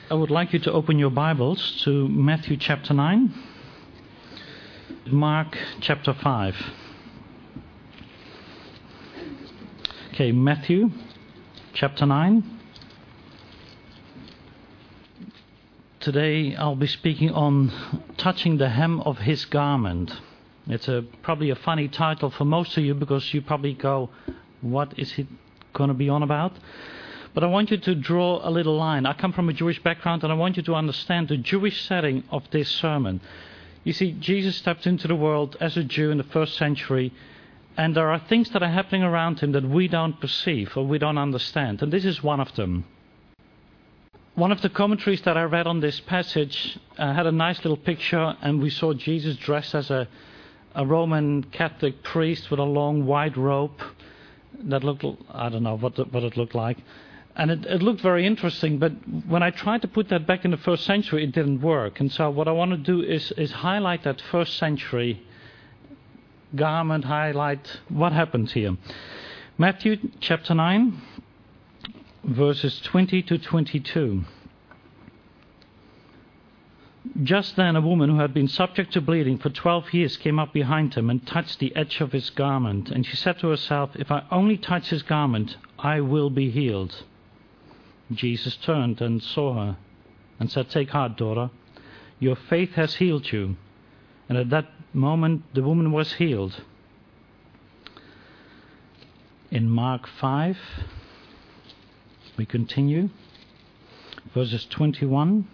I would like you to open your Bibles to Matthew chapter 9, Mark chapter 5. Okay, Matthew chapter 9. Today I'll be speaking on touching the hem of his garment. It's probably a funny title for most of you because you probably go, what is he going to be on about? But I want you to draw a little line. I come from a Jewish background and I want you to understand the Jewish setting of this sermon. You see, Jesus stepped into the world as a Jew in the first century, and there are things that are happening around him that we don't perceive or we don't understand, and this is one of them. One of the commentaries that I read on this passage had a nice little picture, and we saw Jesus dressed as a Roman Catholic priest with a long white robe that looked, I don't know what it looked like. And it looked very interesting, but when I tried to put that back in the first century, it didn't work. And so what I want to do is highlight that first century garment, highlight what happened here. Matthew chapter 9, verses 20 to 22. Just then a woman who had been subject to bleeding for 12 years came up behind him and touched the edge of his garment. And she said to herself, "If I only touch his garment, I will be healed." Jesus turned and saw her and said, "Take heart, daughter, your faith has healed you." And at that moment the woman was healed. In Mark 5, we continue, verses 21.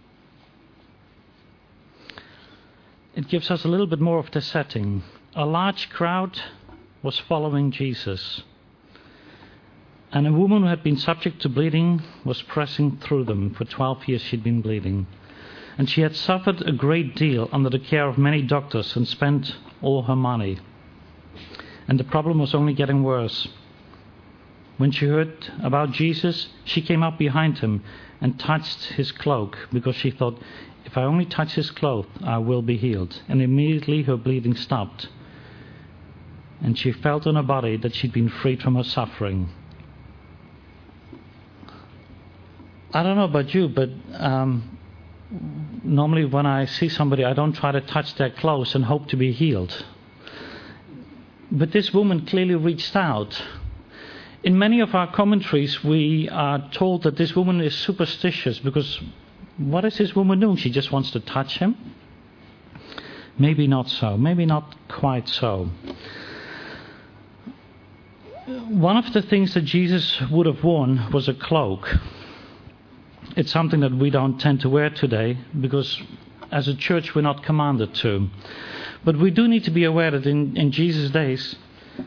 It gives us a little bit more of the setting. A large crowd was following Jesus, and a woman who had been subject to bleeding was pressing through them. For 12 years she'd been bleeding. And she had suffered a great deal under the care of many doctors and spent all her money. And the problem was only getting worse. When she heard about Jesus, she came up behind him and touched his cloak, because she thought, "If I only touch his cloak, I will be healed." And immediately her bleeding stopped. And she felt on her body that she'd been freed from her suffering. I don't know about you, but normally when I see somebody, I don't try to touch their clothes and hope to be healed. But this woman clearly reached out. In many of our commentaries, we are told that this woman is superstitious, because what is this woman doing? She just wants to touch him? Maybe not so. Maybe not quite so. One of the things that Jesus would have worn was a cloak. It's something that we don't tend to wear today, because as a church we're not commanded to. But we do need to be aware that in Jesus' days,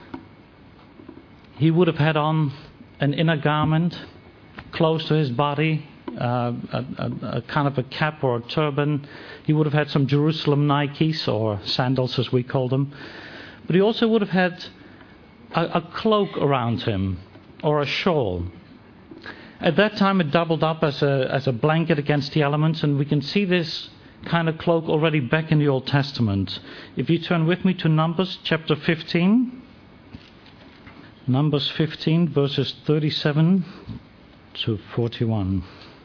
he would have had on an inner garment close to his body, a kind of a cap or a turban. He would have had some Jerusalem Nikes, or sandals as we call them. But he also would have had a cloak around him, or a shawl. At that time it doubled up as a blanket against the elements, and we can see this kind of cloak already back in the Old Testament. If you turn with me to Numbers chapter 15, Numbers 15, verses 37 to 41.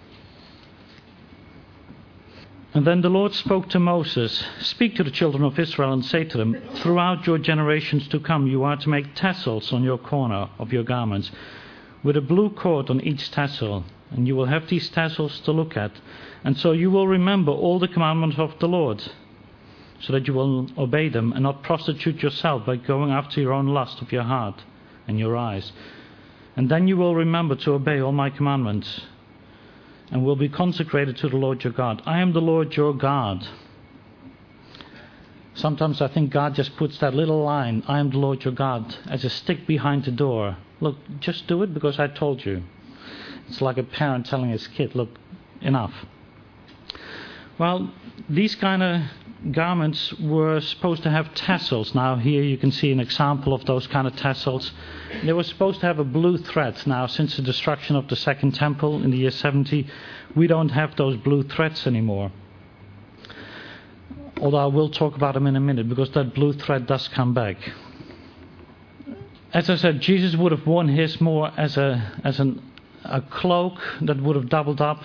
And then the Lord spoke to Moses, "Speak to the children of Israel and say to them, throughout your generations to come you are to make tassels on your corner of your garments, with a blue cord on each tassel, and you will have these tassels to look at. And so you will remember all the commandments of the Lord, so that you will obey them and not prostitute yourself by going after your own lust of your heart and your eyes. And then you will remember to obey all my commandments, and will be consecrated to the Lord your God. I am the Lord your God." Sometimes I think God just puts that little line, "I am the Lord your God," as a stick behind the door. Look, just do it because I told you. It's like a parent telling his kid, "Look, enough." Well, these kind of garments were supposed to have tassels. Now here you can see an example of those kind of tassels. They were supposed to have a blue thread. Now, since the destruction of the Second Temple in the year 70, we don't have those blue threads anymore. Although I will talk about them in a minute, because that blue thread does come back. As I said, Jesus would have worn his more as a cloak that would have doubled up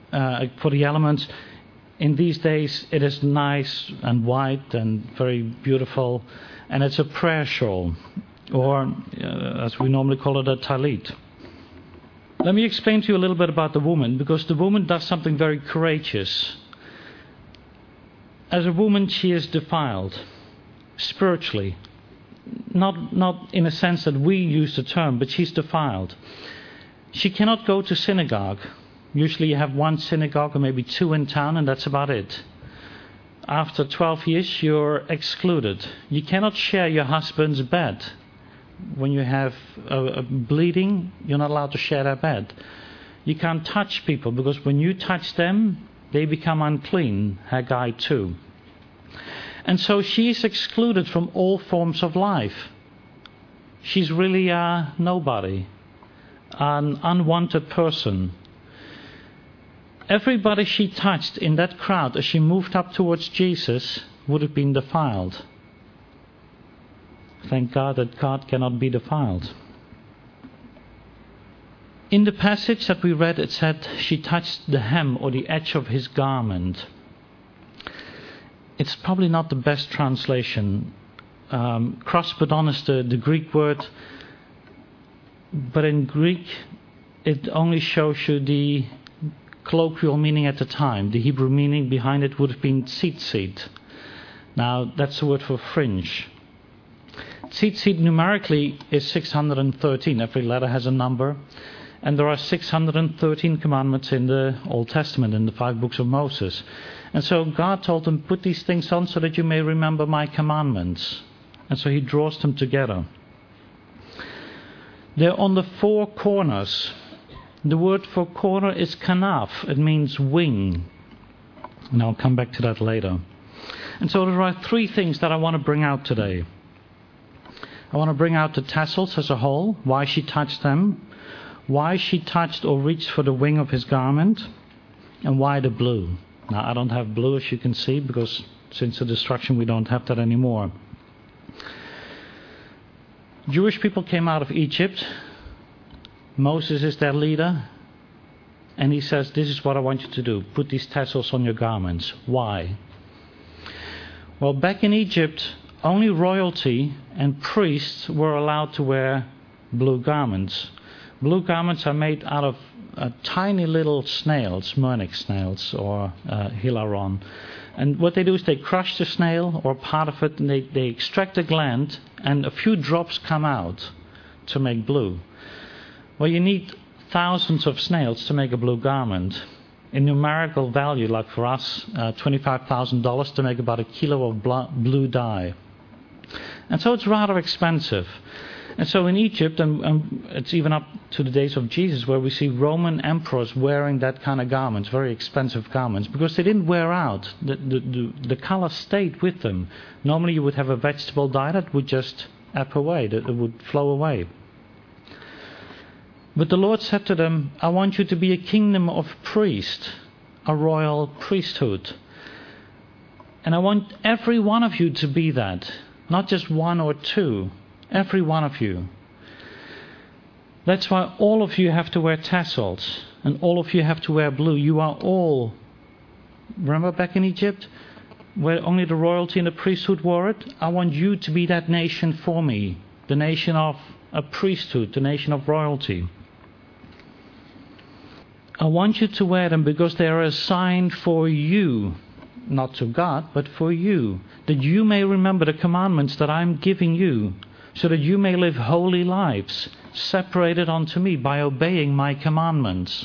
for the elements. In these days, it is nice and white and very beautiful, and it's a prayer shawl, or as we normally call it, a talit. Let me explain to you a little bit about the woman, because the woman does something very courageous. As a woman, she is defiled spiritually. Not in a sense that we use the term, but she's defiled. She cannot go to synagogue. Usually you have one synagogue or maybe two in town, and that's about it. After 12 years, you're excluded. You cannot share your husband's bed. When you have a bleeding, you're not allowed to share that bed. You can't touch people, because when you touch them, they become unclean. Haggai 2. And so she's excluded from all forms of life. She's really a nobody, an unwanted person. Everybody she touched in that crowd as she moved up towards Jesus would have been defiled. Thank God that God cannot be defiled. In the passage that we read, it said she touched the hem or the edge of his garment. It's probably not the best translation. Crospedon is the Greek word, but in Greek it only shows you the colloquial meaning at the time. The Hebrew meaning behind it would have been tzitzit. Now that's the word for fringe. Tzitzit numerically is 613. Every letter has a number. And there are 613 commandments in the Old Testament, in the 5 books of Moses. And so God told them, put these things on so that you may remember my commandments. And so he draws them together. They're on the 4 corners. The word for corner is kanaf. It means wing. And I'll come back to that later. And so there are 3 things that I want to bring out today. I want to bring out the tassels as a whole, why she touched them, why she touched or reached for the wing of his garment, and why the blue. Now, I don't have blue, as you can see, because since the destruction we don't have that anymore. Jewish people came out of Egypt. Moses is their leader, and he says, this is what I want you to do. Put these tassels on your garments. Why? Well, back in Egypt, only royalty and priests were allowed to wear blue garments. Blue garments are made out of tiny little snails, Murnix snails or Hilaron. And what they do is they crush the snail or part of it, and they extract the gland, and a few drops come out to make blue. Well, you need thousands of snails to make a blue garment. In numerical value, like for us, $25,000 to make about a kilo of blue dye. And so it's rather expensive. And so in Egypt, and it's even up to the days of Jesus, where we see Roman emperors wearing that kind of garments, very expensive garments, because they didn't wear out. The color stayed with them. Normally you would have a vegetable dye that would just ebb away, that it would flow away. But the Lord said to them, I want you to be a kingdom of priests, a royal priesthood. And I want every one of you to be that, not just 1 or 2. Every one of you. That's why all of you have to wear tassels, and all of you have to wear blue. You are all, remember back in Egypt, where only the royalty and the priesthood wore it? I want you to be that nation for me, the nation of a priesthood, the nation of royalty. I want you to wear them because they are a sign for you, not to God, but for you, that you may remember the commandments that I'm giving you, so that you may live holy lives, separated unto me by obeying my commandments.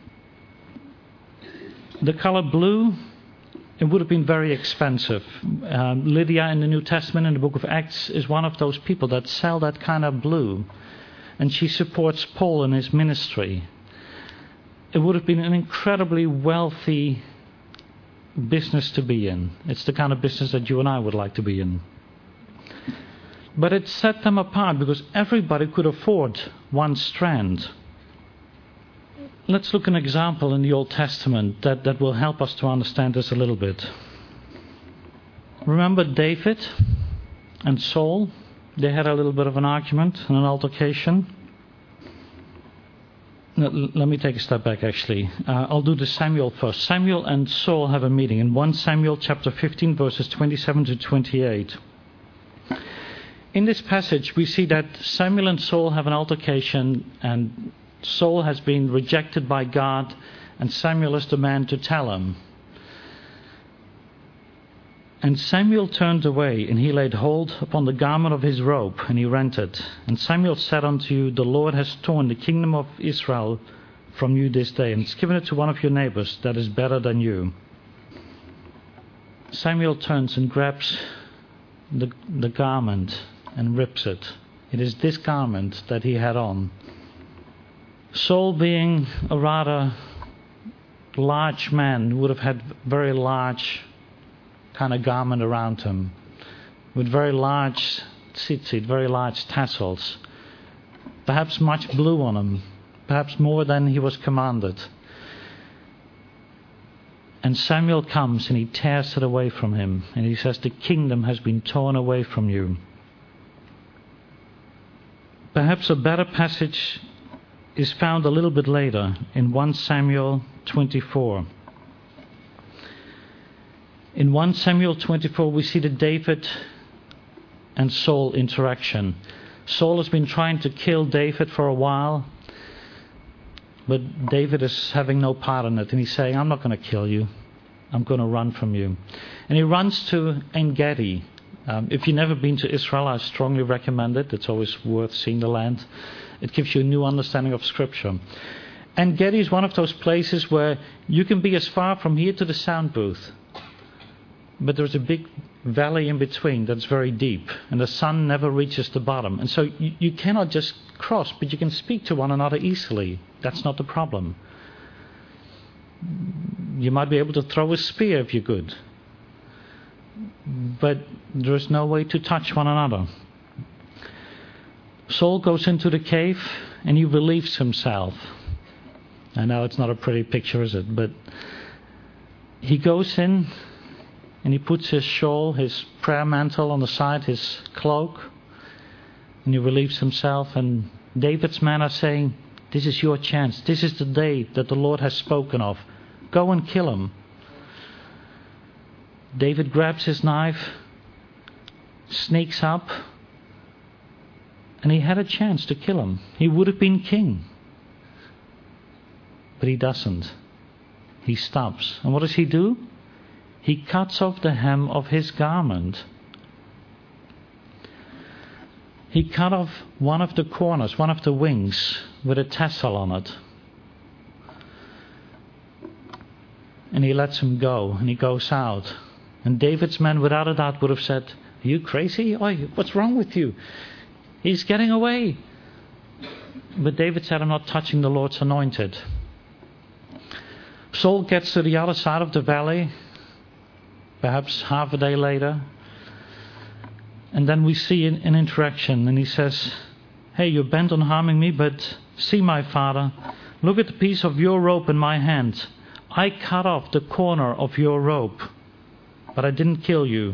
The color blue, it would have been very expensive. Lydia in the New Testament, in the book of Acts, is one of those people that sell that kind of blue. And she supports Paul in his ministry. It would have been an incredibly wealthy business to be in. It's the kind of business that you and I would like to be in. But it set them apart because everybody could afford one strand. Let's look at an example in the Old Testament that will help us to understand this a little bit. Remember David and Saul? They had a little bit of an argument and an altercation. No, let me take a step back, actually. I'll do the Samuel first. Samuel and Saul have a meeting in 1 Samuel chapter 15, verses 27 to 28. In this passage, we see that Samuel and Saul have an altercation, and Saul has been rejected by God, and Samuel is the man to tell him. And Samuel turned away, and he laid hold upon the garment of his robe, and he rent it. And Samuel said unto you, The Lord has torn the kingdom of Israel from you this day, and has given it to one of your neighbors that is better than you. Samuel turns and grabs the garment and rips it. It is this garment that he had on. Saul, being a rather large man, would have had very large kind of garment around him, with very large tzitzit, very large tassels, perhaps much blue on him, perhaps more than he was commanded. And Samuel comes and he tears it away from him, and he says, the kingdom has been torn away from you. Perhaps a better passage is found a little bit later in 1 Samuel 24. In 1 Samuel 24, we see the David and Saul interaction. Saul has been trying to kill David for a while, but David is having no part in it. And he's saying, I'm not going to kill you. I'm going to run from you. And he runs to En-Gedi. If you've never been to Israel, I strongly recommend it. It's always worth seeing the land. It gives you a new understanding of Scripture. En-Gedi is one of those places where you can be as far from here to the sound booth, but there's a big valley in between that's very deep, and the sun never reaches the bottom. And so you cannot just cross, but you can speak to one another easily. That's not the problem. You might be able to throw a spear if you're good, but there's no way to touch one another. Saul goes into the cave and he relieves himself. I know it's not a pretty picture, is it? But he goes in and he puts his shawl, his prayer mantle on the side, his cloak, and he relieves himself. And David's men are saying, this is your chance. This is the day that the Lord has spoken of. Go and kill him. David grabs his knife, sneaks up, and he had a chance to kill him. He would have been king. But he doesn't. He stops. And what does he do? He cuts off the hem of his garment. He cut off one of the corners, one of the wings, with a tassel on it. And he lets him go, and he goes out. And David's men, without a doubt, would have said, are you crazy? Oi, what's wrong with you? He's getting away. But David said, I'm not touching the Lord's anointed. Saul gets to the other side of the valley, perhaps half a day later. And then we see an interaction, and he says, hey, you're bent on harming me, but see, my father, look at the piece of your rope in my hand. I cut off the corner of your rope, but I didn't kill you.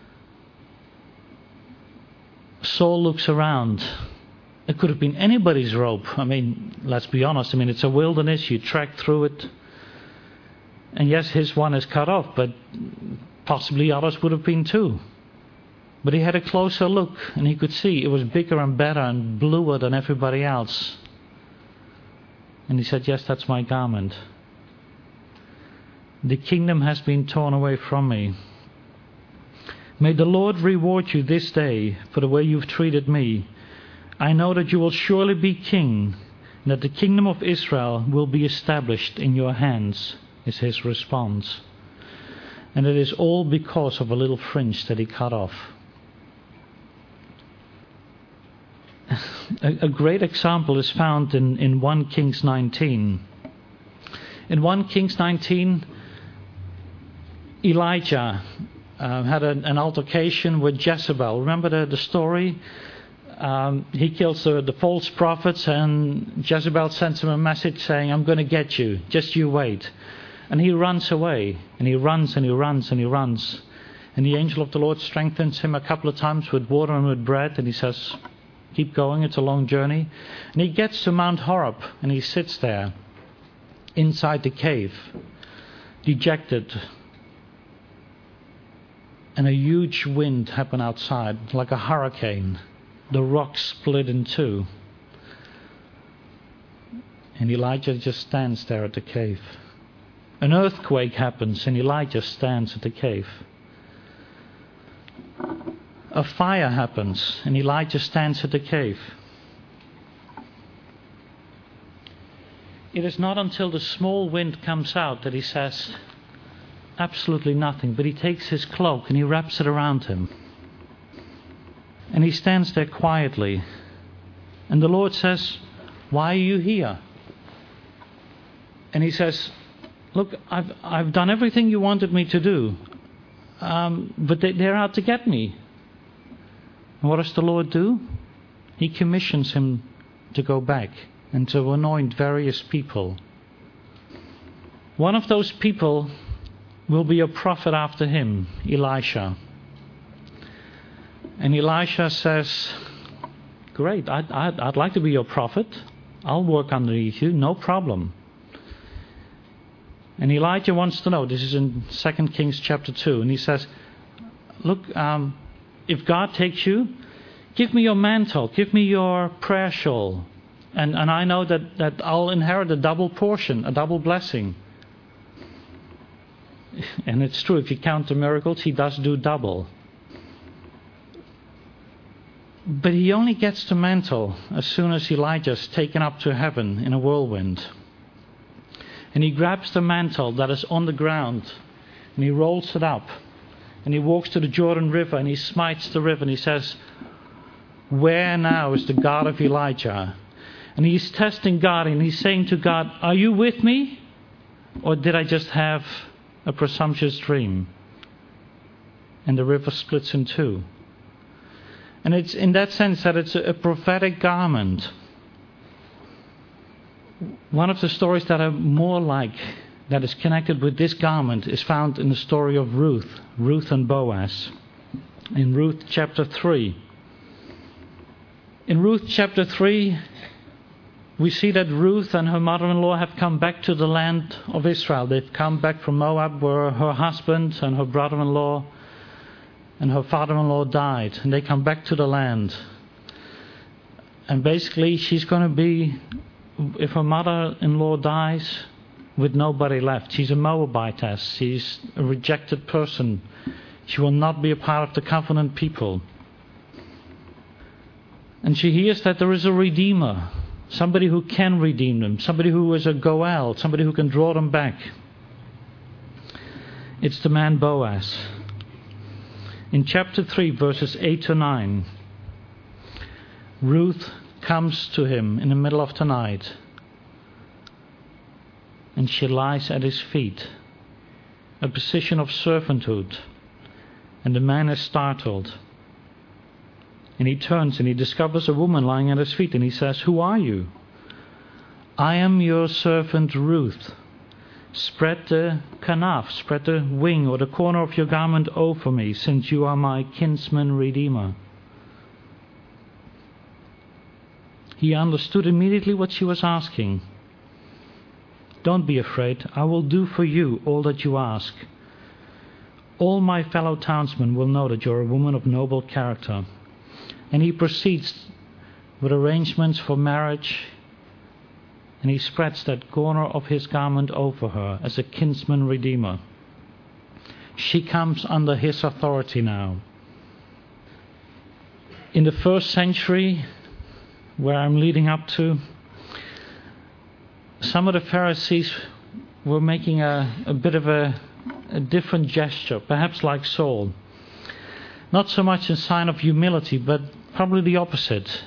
Saul looks around. It could have been anybody's rope. I mean, let's be honest. I mean, it's a wilderness. You trek through it. And yes, his one is cut off, but possibly others would have been too. But he had a closer look, and he could see it was bigger and better and bluer than everybody else. And he said, yes, that's my garment. The kingdom has been torn away from me. May the Lord reward you this day for the way you've treated me. I know that you will surely be king, and that the kingdom of Israel will be established in your hands, is his response. And it is all because of a little fringe that he cut off. A great example is found in 1 Kings 19. In 1 Kings 19, Elijah had an altercation with Jezebel. Remember the story? He kills the false prophets, and Jezebel sends him a message saying, I'm going to get you, just you wait. And he runs away, and he runs and he runs and he runs. And the angel of the Lord strengthens him a couple of times with water and with bread, and he says, keep going, it's a long journey. And he gets to Mount Horeb and he sits there inside the cave, dejected. And a huge wind happened outside, like a hurricane. The rocks split in two. And Elijah just stands there at the cave. An earthquake happens and Elijah stands at the cave. A fire happens and Elijah stands at the cave. It is not until the small wind comes out that he says absolutely nothing, but he takes his cloak and he wraps it around him. And he stands there quietly. And the Lord says, "Why are you here?" And he says, "Look, I've done everything you wanted me to do, but they're out to get me." And what does the Lord do? He commissions him to go back and to anoint various people. One of those people will be a prophet after him, Elisha. And Elisha says, "Great, I'd like to be your prophet. I'll work underneath you, no problem." And Elijah wants to know, this is in 2 Kings chapter 2, and he says, "Look, if God takes you, give me your mantle, give me your prayer shawl, and I know that I'll inherit a double portion, a double blessing." And it's true, if you count the miracles, he does do double. But he only gets the mantle as soon as Elijah's taken up to heaven in a whirlwind. And he grabs the mantle that is on the ground and he rolls it up. And he walks to the Jordan River and he smites the river and he says, "Where now is the God of Elijah?" And he's testing God and he's saying to God, "Are you with me? Or did I just have a presumptuous dream?" And the river splits in two. And it's in that sense that it's a prophetic garment. One of the stories that are more like, that is connected with this garment, is found in the story of Ruth and Boaz. In Ruth chapter 3. In Ruth chapter 3, we see that Ruth and her mother-in-law have come back to the land of Israel. They've come back from Moab, where her husband and her brother-in-law and her father-in-law died. And they come back to the land. And basically, she's going to be, if her mother-in-law dies, with nobody left. She's a Moabitess. She's a rejected person. She will not be a part of the covenant people. And she hears that there is a Redeemer. Somebody who can redeem them. Somebody who is a Goel. Somebody who can draw them back. It's the man Boaz. In chapter 3, verses 8 to 9, Ruth comes to him in the middle of the night. And she lies at his feet. A position of servanthood. And the man is startled. And he turns and he discovers a woman lying at his feet. And he says, "Who are you?" "I am your servant Ruth. Spread the kanaf, spread the wing or the corner of your garment over me, since you are my kinsman redeemer." He understood immediately what she was asking. "Don't be afraid. I will do for you all that you ask. All my fellow townsmen will know that you're a woman of noble character." And he proceeds with arrangements for marriage. And he spreads that corner of his garment over her as a kinsman redeemer. She comes under his authority now. In the first century, where I'm leading up to, some of the Pharisees were making a bit of a different gesture, perhaps like Saul. Not so much a sign of humility, but probably the opposite.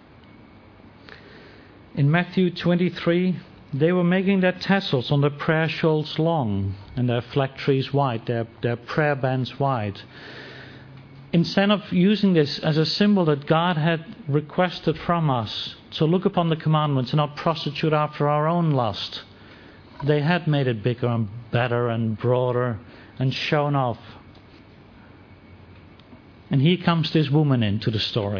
In Matthew 23, they were making their tassels on their prayer shawls long, and their flag trees wide, their prayer bands wide. Instead of using this as a symbol that God had requested from us to look upon the commandments and not prostitute after our own lust, they had made it bigger and better and broader and shown off. And here comes this woman into the story.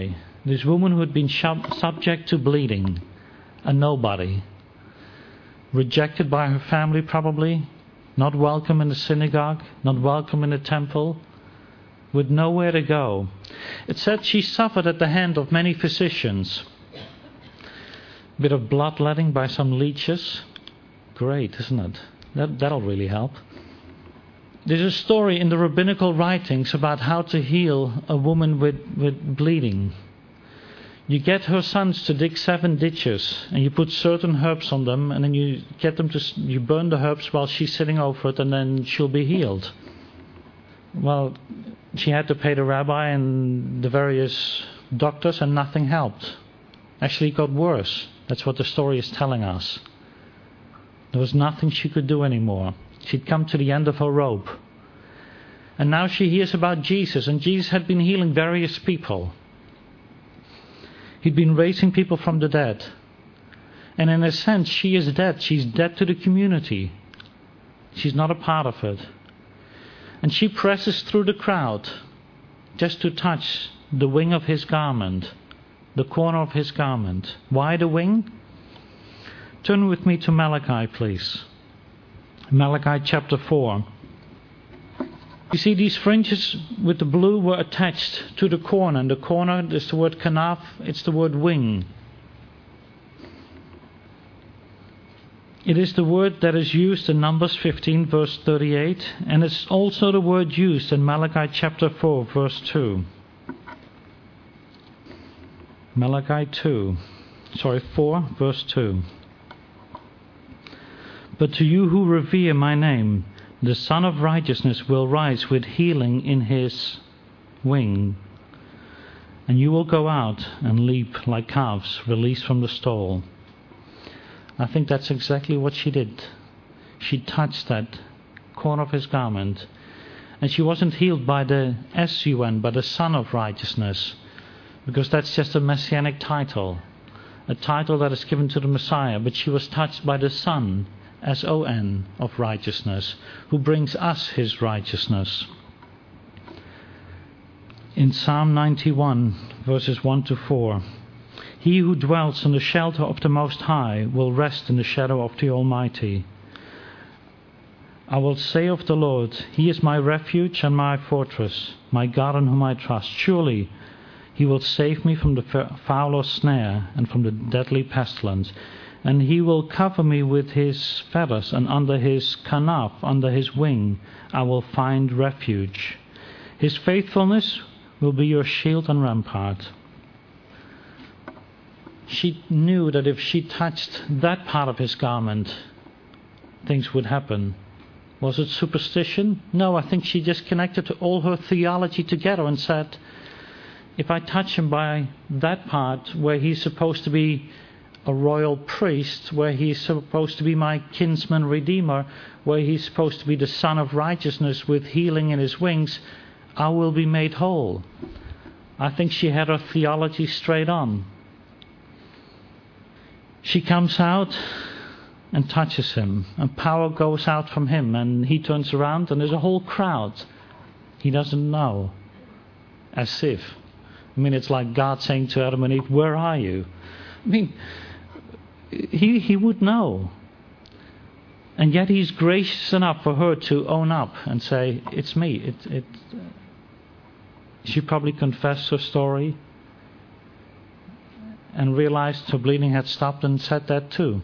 This woman who had been subject to bleeding, a nobody, rejected by her family probably, not welcome in the synagogue, not welcome in the temple, with nowhere to go. It said she suffered at the hand of many physicians. A bit of bloodletting by some leeches. Great, isn't it? That'll really help. There's a story in the rabbinical writings about how to heal a woman with bleeding. You get her sons to dig 7 ditches, and you put certain herbs on them, and then you burn the herbs while she's sitting over it, and then she'll be healed. Well, she had to pay the rabbi and the various doctors, and nothing helped. Actually, it got worse. That's what the story is telling us. There was nothing she could do anymore. She'd come to the end of her rope. And now she hears about Jesus, and Jesus had been healing various people. He'd been raising people from the dead. And in a sense, she is dead. She's dead to the community. She's not a part of it. And she presses through the crowd just to touch the wing of his garment, the corner of his garment. Why the wing? Turn with me to Malachi, please. Malachi chapter 4. You see, these fringes with the blue were attached to the corner, and the corner is the word kanaf, it's the word wing. It is the word that is used in Numbers 15 verse 38, and it's also the word used in Malachi chapter 4 verse 2. Malachi 4 verse 2. But to you who revere my name, the Son of Righteousness will rise with healing in his wing. And you will go out and leap like calves released from the stall. I think that's exactly what she did. She touched that corner of his garment. And she wasn't healed by the S-U-N, by the Son of Righteousness. Because that's just a messianic title. A title that is given to the Messiah. But she was touched by the Son, S-O-N, of righteousness, who brings us his righteousness. In Psalm 91, verses 1 to 4, he who dwells in the shelter of the Most High will rest in the shadow of the Almighty. I will say of the Lord, he is my refuge and my fortress, my God in whom I trust. Surely he will save me from the fowler's snare and from the deadly pestilence. And he will cover me with his feathers, and under his kanaf, under his wing, I will find refuge. His faithfulness will be your shield and rampart. She knew that if she touched that part of his garment, things would happen. Was it superstition? No, I think she just connected to all her theology together and said, if I touch him by that part where he's supposed to be a royal priest, where he's supposed to be my kinsman redeemer, where he's supposed to be the Son of Righteousness with healing in his wings, I will be made whole. I think she had her theology straight on. She comes out and touches him, and power goes out from him, and he turns around and there's a whole crowd. He doesn't know. As if. It's like God saying to Adam and Eve, where are you? He would know. And yet he's gracious enough for her to own up and say, it's me. She probably confessed her story and realized her bleeding had stopped and said that too.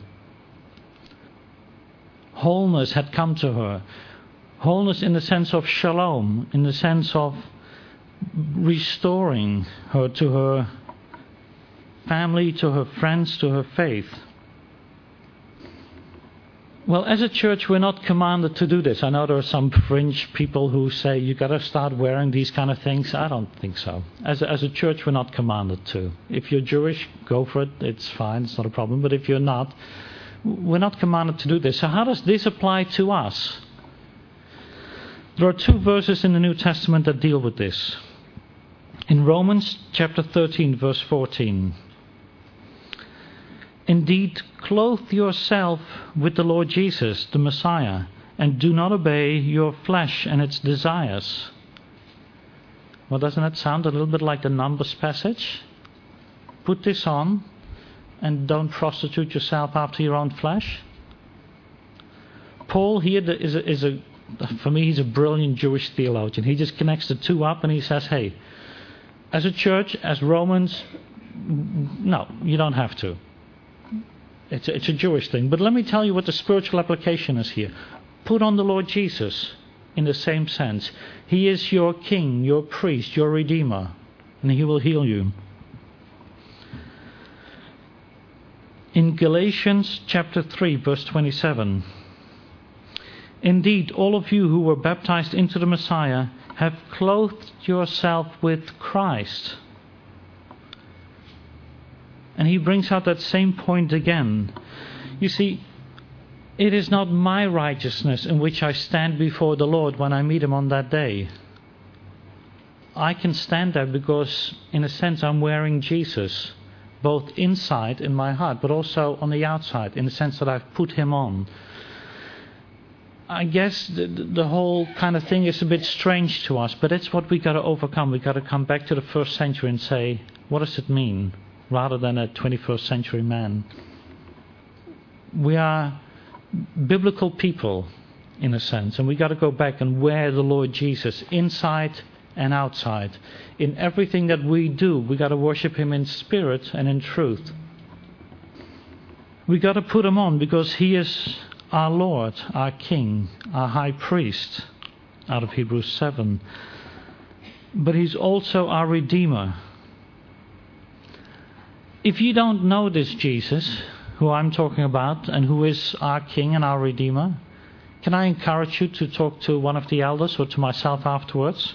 Wholeness had come to her. Wholeness in the sense of shalom, in the sense of restoring her to her family, to her friends, to her faith. Well, as a church, we're not commanded to do this. I know there are some fringe people who say you got to start wearing these kind of things. I don't think so. As a church, we're not commanded to. If you're Jewish, go for it. It's fine. It's not a problem. But if you're not, we're not commanded to do this. So how does this apply to us? There are 2 verses in the New Testament that deal with this. In Romans chapter 13, verse 14. Indeed, clothe yourself with the Lord Jesus, the Messiah, and do not obey your flesh and its desires. Well, doesn't that sound a little bit like the Numbers passage? put this on and don't prostitute yourself after your own flesh. Paul here for me, he's a brilliant Jewish theologian. He just connects the two up and he says, hey, as a church, as Romans, no, you don't have to. It's a Jewish thing. But let me tell you what the spiritual application is here. Put on the Lord Jesus in the same sense. He is your king, your priest, your redeemer, and he will heal you. In Galatians chapter 3, verse 27, indeed, all of you who were baptized into the Messiah have clothed yourself with Christ. And he brings out that same point again. You see, it is not my righteousness in which I stand before the Lord when I meet him on that day. I can stand there because, in a sense, I'm wearing Jesus, both inside in my heart, but also on the outside, in the sense that I've put him on. I guess the whole kind of thing is a bit strange to us, but it's what we got to overcome. We've got to come back to the first century and say, what does it mean? Rather than a 21st century man. We are biblical people, in a sense, and we got to go back and wear the Lord Jesus inside and outside. In everything that we do, we got to worship him in spirit and in truth. We got to put him on because he is our Lord, our King, our High Priest, out of Hebrews 7. But he's also our Redeemer. If you don't know this Jesus, who I'm talking about, and who is our King and our Redeemer, can I encourage you to talk to one of the elders or to myself afterwards?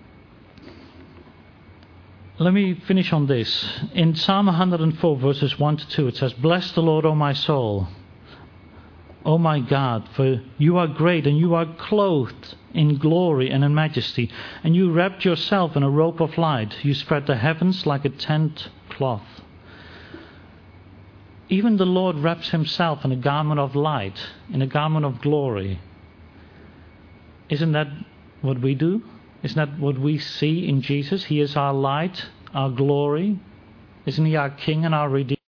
Let me finish on this. In Psalm 104, verses 1 to 2, it says, bless the Lord, O my soul, O my God, for you are great and you are clothed in glory and in majesty, and you wrapped yourself in a robe of light. You spread the heavens like a tent cloth. Even the Lord wraps himself in a garment of light, in a garment of glory. Isn't that what we do? Isn't that what we see in Jesus? He is our light, our glory. Isn't he our King and our Redeemer?